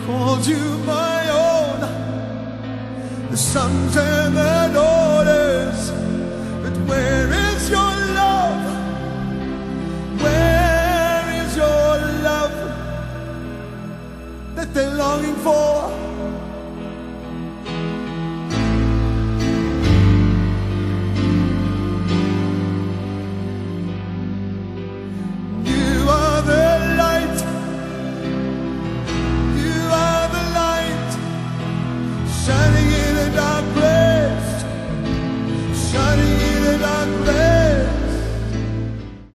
called you my own, the sons and the daughters. But where is your love? Where is your love that they're longing for?